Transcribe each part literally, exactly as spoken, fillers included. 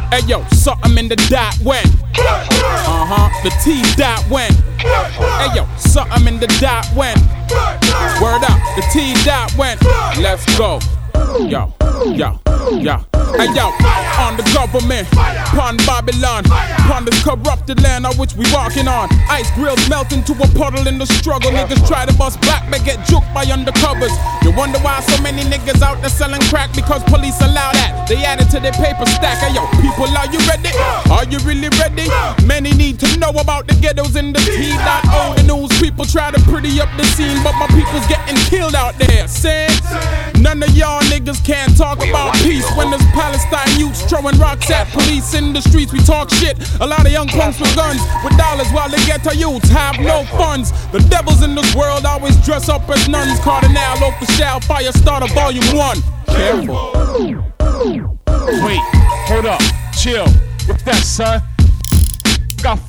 Hey yo, something in the dot went. Uh-huh, the T dot went. Hey yo, something in the dot went. Word up, the T dot went. Let's go. Yo, yo, yo. Hey yo, on the government, pun Babylon, pun this corrupted land on which we walking on. Ice grills melt into a puddle in the struggle. Niggas try to bust back, but get juked by undercovers. You wonder why so many niggas out there selling crack? Because police allow that. They add it to their paper stack. Hey yo, people, are you ready? Are you really ready? Many need to know about the ghettos in the T dot O. The news people try to pretty up the scene, but my people's getting killed out there. Say, none of y'all niggas can't talk about peace when there's Palestine youths throwing rocks at police in the streets. We talk shit. A lot of young punks with guns, with dollars, while the ghetto youths have no funds. The devils in this world always dress up as nuns. Cardinal Official Fire Starter Volume One. Careful. Wait, hold up, chill. What's that, son? Got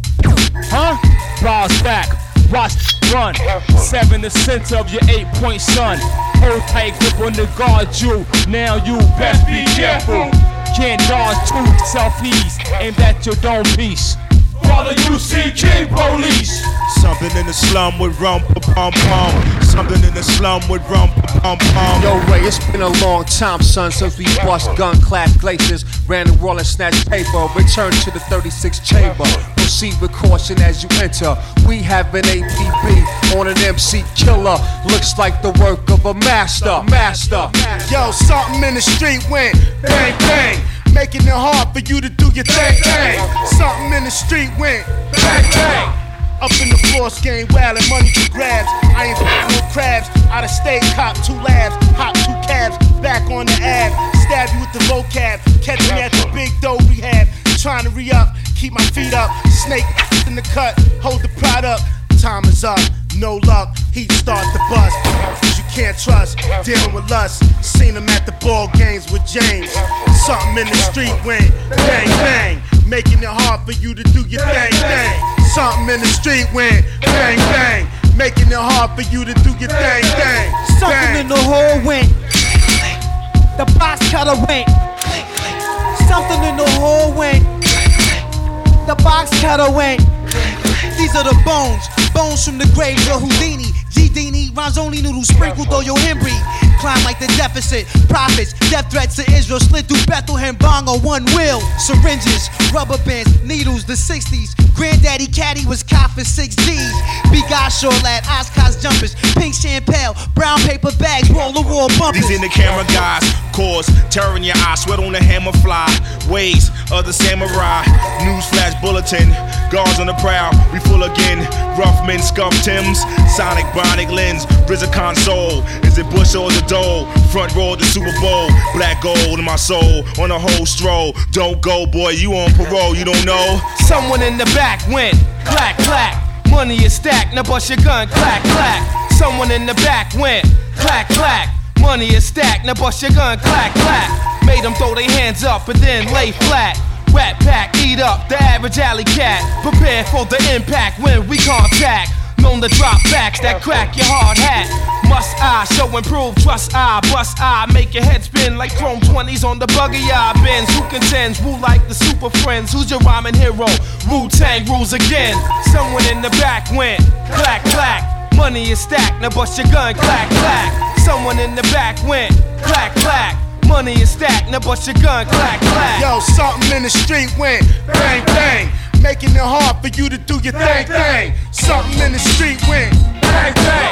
huh? Bars back. Watch run. Seven the center of your eight-point sun. Hold tight grip on the guard you. Now you best be careful. Can't dodge two selfies aimed at your dome piece. Follow U C K police. Something in the slum with rum pum pum. Something in the slum with rum pum pum. Yo, Ray, it's been a long time, son, since we bust gun-clad glaciers, ran the wall and snatched paper. Return to the thirty-six chamber. Proceed with caution as you enter. We have an A P B on an M C killer. Looks like the work of a master. Master. Yo, something in the street went bang bang, making it hard for you to do your thing thing. Something in the street went bang bang. Up in the floors, game wild and money for grabs. I ain't f***ing with crabs. Out of state, cop two labs, hop two cabs, back on the ab. Stab you with the vocab, catch me at the big dough rehab. Trying to re-up, keep my feet up. Snake in the cut, hold the pride up. Time is up, no luck, heat start the bus. Cause you can't trust, dealing with lust. Seen him at the ball games with James. Something in the street went bang bang, making it hard for you to do your thing thing. Something in the street went bang bang, making it hard for you to do your thing thing. Something in the hole went, the box cutter went. Something in the hole went, the box cutter went. These are the bones, bones from the grave of Houdini. G-Dini, rhymes only noodles sprinkled on your Henry. Climb like the deficit, profits, death threats to Israel. Slid through Bethlehem, bong on one wheel. Syringes, rubber bands, needles, the sixties. Granddaddy Caddy was cop for six G's. Bigasho lad, Oshkosh jumpers, pink champagne, brown paper bags, roll the wall bumpers. These in the camera guys, cause terror in your eyes, sweat on the hammer fly. Ways of the samurai, newsflash bulletin, guards on the prowl, we full again. Rough men, scuffed Timbs, Sonic, Bionic lens, R Z A console. Is it Bush or the Dole? Front row of the Super Bowl, black gold in my soul, on a whole stroll. Don't go, boy, you on parole, you don't know. Someone in the back went clack clack. Money is stacked, now bust your gun, clack clack. Someone in the back went clack clack. Money is stacked, now bust your gun, clack clack. Made them throw their hands up and then lay flat. Rat pack, eat up the average alley cat. Prepare for the impact when we contact. Known to drop facts that crack your hard hat. Must I show improve, trust I, bust I. Make your head spin like chrome twenties on the buggy I bends. Who contends, woo like the super friends. Who's your rhyming hero? Wu-Tang rules again. Someone in the back went clack clack. Money is stacked, now bust your gun, clack clack. Someone in the back went clack clack. Money is stacked, now bust your gun, clack clack. Yo, something in the street went bang bang, making it hard for you to do your thing thing. Something in the street went bang bang.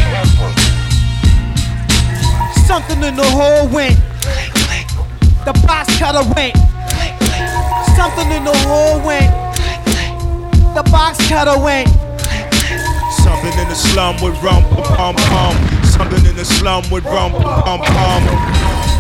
Something in the hole went, the box cutter went. Something in the hole went, the box cutter went. Something in the slum with rum pum pum. Something in the slum with rum pum pum.